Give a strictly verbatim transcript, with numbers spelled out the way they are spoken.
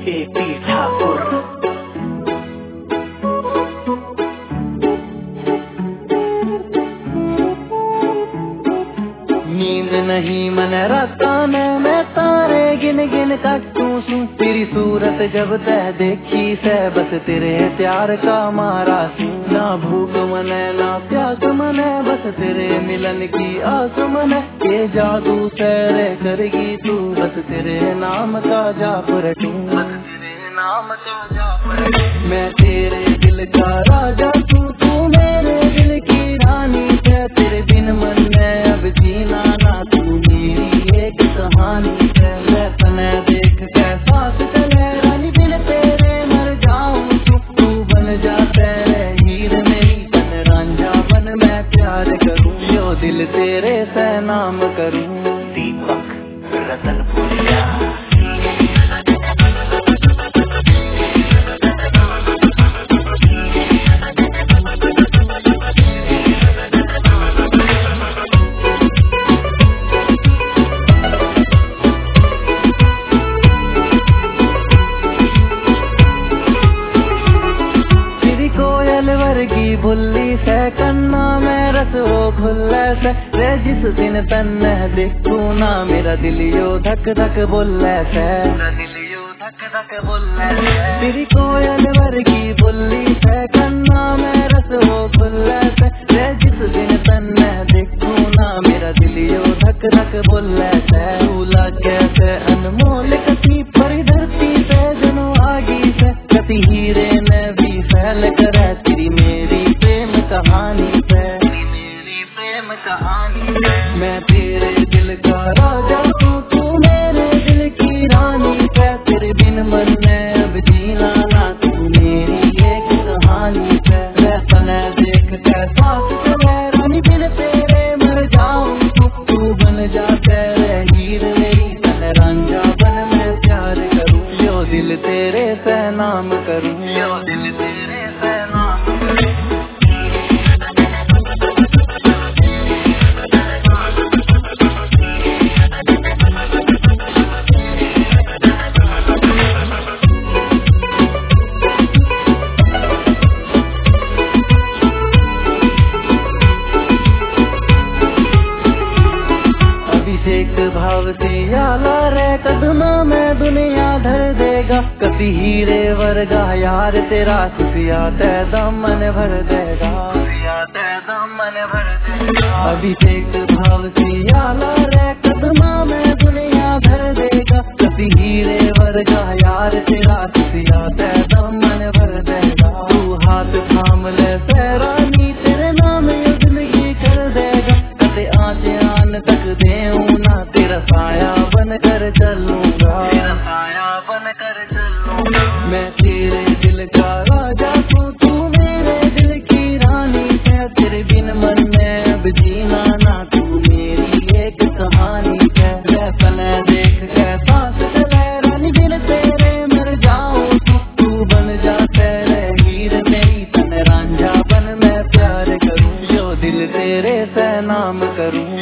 AP Thakur. नींद नहीं मन रखता मैं तारे गिन गिन काटूं सूं। तेरी सूरत जब तह देखी से बस तेरे प्यार का मारा सूं। ना भूख मने ना प्यास मने बस तेरे मिलन की आस मने। ये जादू सैरे करेगी तू बस तेरे नाम का जाप रटूं। बस तेरे नाम का जाप रटूं। मैं तेरे दिल का राजा तू तू मेरे दिल की रानी है। तेरे बिन मन में अब जीना ना तू मेरी एक कहानी है। मैं तने देख कैसा चले रानी बिन तेरे मर जाऊं तू। तू बन जा तेरे हीर मेरी तन रांझा बन मैं प्यार करूं। यो दिल तेरे से नाम करूं। दीपक रतनपुरिया। वर्गी बुल्ली से कन्ना में रस हो खुल्ले से। रे जिस दिन तन्ने देखू ना मेरा दिल यो धक धक बोले से। मेरा दिल यो धक धक बोले से। तेरी कोयल वर्गी बुल्ली से कन्ना में रस हो खुल्ले से। रे जिस दिन तन्ने देखू ना मेरा दिल यो धक धक बोले से। तू लागे से अनमोल कति परी धरती से जनो आगी से। कति हीरे ने भी फैल करे तेरी मेरी प्रेम कहानी पे। मेरी प्रेम कहानी पे। मैं तेरे दिल का राजा तू तू मेरे दिल की रानी पे। तेरे बिन मन में अब जीना ना तू मेरी एक कहानी पे। मैं तने देख कैसा चले रानी बिन तेरे मर जाऊं तू। तू बन जा तेरे हीर मेरी तन रांझा बन मैं प्यार करूं। यो दिल तेरे से नाम करूं। यो दिल तेरे से नाम करूं। अभिषेक भाव से आला रे कदमा में दुनिया धर देगा। कभी हीरे वर्गा यार तेरा खुशिया ते दामन भर देगा। खुशिया ते दामन भर देगा। अभिषेक भाव से आला रे कदमा में दुनिया धर देगा। कभी हीरे वर्गा यार तेरा खुशिया ते दामन भर देगा। तू हाथ थाम ले रानी तेरे नाम ये जिंदगी कर देगा। कते आंचे आन तक देऊं ना तेरा साया बन कर चलूंगा। तेरा साया बन कर चलूंगा। मैं तेरे दिल का राजा तू तू मेरे दिल की रानी है। तेरे बिन मन में अब जीना ना तू मेरी एक कहानी है। मैं तने देख कैसा चले रानी बिन तेरे मर जाऊं तू। तू बन जा तेरे हीर मेरी तन रांझा बन मैं प्यार करूं। जो दिल तेरे से नाम करूं।